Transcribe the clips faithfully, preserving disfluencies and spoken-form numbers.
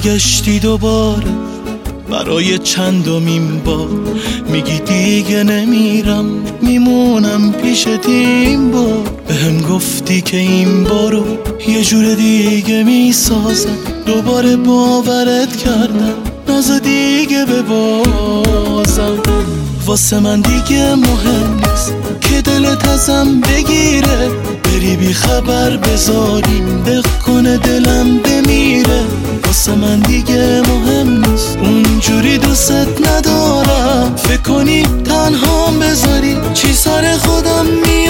برگشتی دوباره برای چندمین بار، میگی دیگه نمیرم میمونم پیشت این بار. بهم گفتی که این بارو یه جور دیگه میسازم، دوباره باورت کردم نزا دیگه ببازم. واسه من دیگه مهم نیست که دلت ازم بگیره، بری بی خبر بذاریم دق کنه دلم بمیره. واسه من دیگه مهم نیست اونجوری دوست ندارم، فکر کنی تنها بذاری چی سر خودم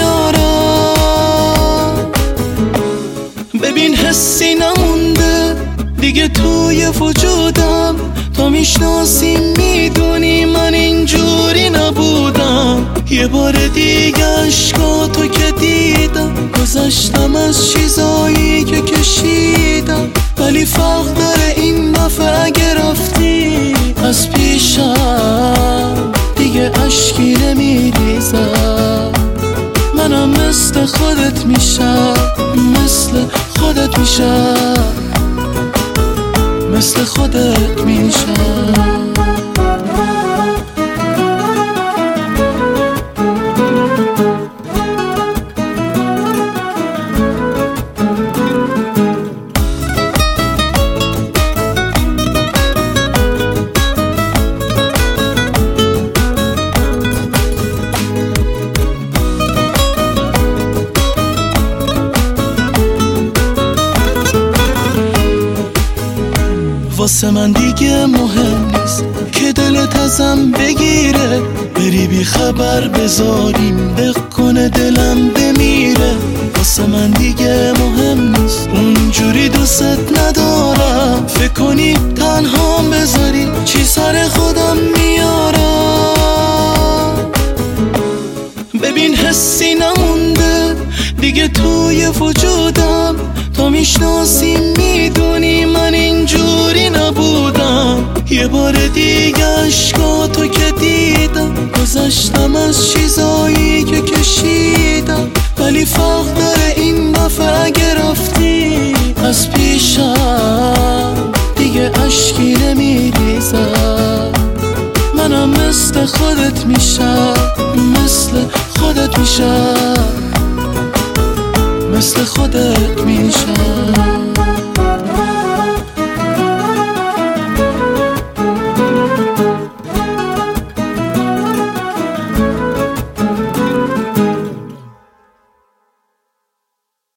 میارم. ببین حسی نمونده دیگه توی وجودم، تا میشناسی میدونی من اینجوری نبودم. یه بار دیگه عشقاتو که دیدم، گذشتم از چیزایی که کشیدم، ولی فرق داره این دفعه اگه رفتی از پیشم دیگه اشکی نمیریزم. منم مثل خودت میشم، مثل خودت میشم، مثل خودت میشم. واسه من دیگه مهم نیست که دلت ازم بگیره، بری بی خبر بذاریم دق کنه دلم بمیره. واسه من دیگه مهم نیست اونجوری دوست ندارم، فکر کنی تنها بذاری چی سر خودم میارم. ببین حسی نمونده دیگه توی وجودم، تا میشناسی میدونی من اینجوری نبودم. یه بار دیگه عشقاتو که دیدم، گذشتم از چیزایی که کشیدم، ولی فرق داره این دفعه اگه رفتی از پیشم دیگه اشکی نمیریزم. منم مثل خودت میشم، مثل خودت میشم، مثل خودت میشم.